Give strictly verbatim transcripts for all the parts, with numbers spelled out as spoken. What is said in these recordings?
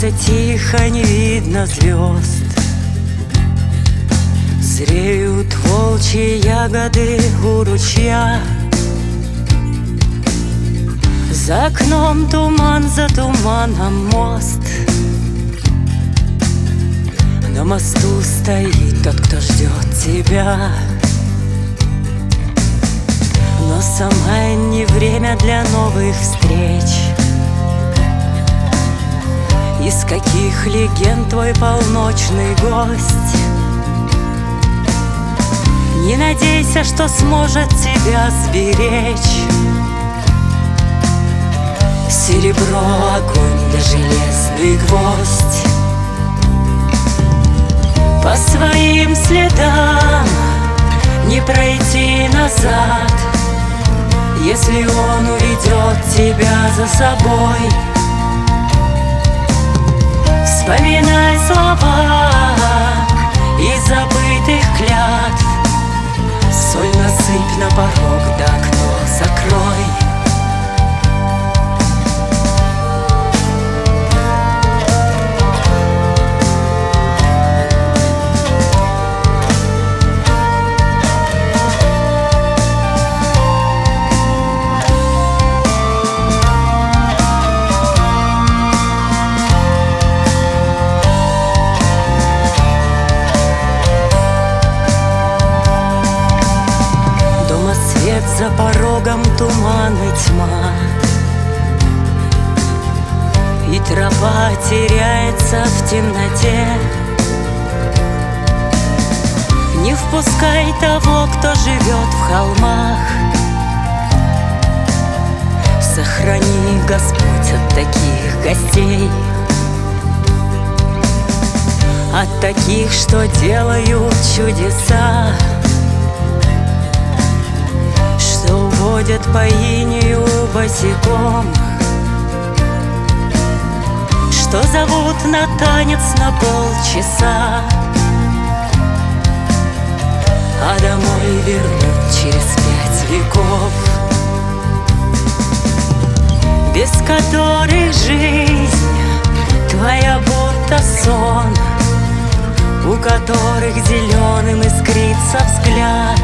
становится тихо, не видно звезд. Зреют волчьи ягоды у ручья. За окном туман, за туманом мост. На мосту стоит тот, кто ждет тебя. Но самое не время для новых встреч. Из каких легенд твой полночный гость? Не надейся, что сможет тебя сберечь. Серебро, огонь да железный гвоздь. По своим следам не пройти назад, если он уведет тебя за собой. Вспоминай слова из забытых клятв. Соль насыпь на порог, да окно закрой. За порогом туман и тьма, и тропа теряется в темноте. Не впускай того, кто живет в холмах. Сохрани, Господь, от таких гостей, от таких, что делают чудеса, что уводят по инею босиком, что зовут на танец на полчаса, а домой вернут через пять веков, без которых жизнь твоя будто сон, у которых зеленым искрится взгляд.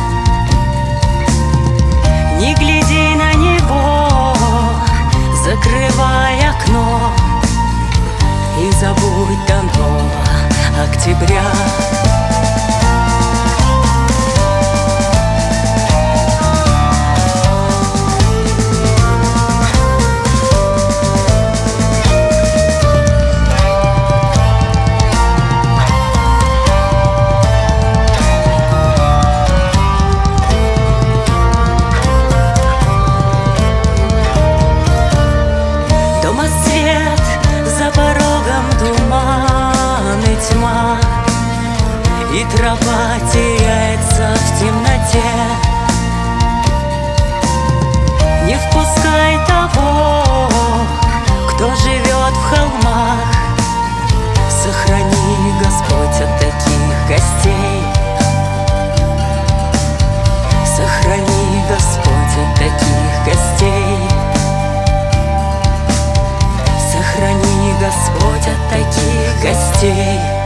Не гляди на него, закрывай окно, и забудь до нового октября. И тропа теряется в темноте. Не впускай того, кто живет в холмах. Сохрани, Господь, от таких гостей. Сохрани, Господь, от таких гостей. Сохрани, Господь, от таких гостей.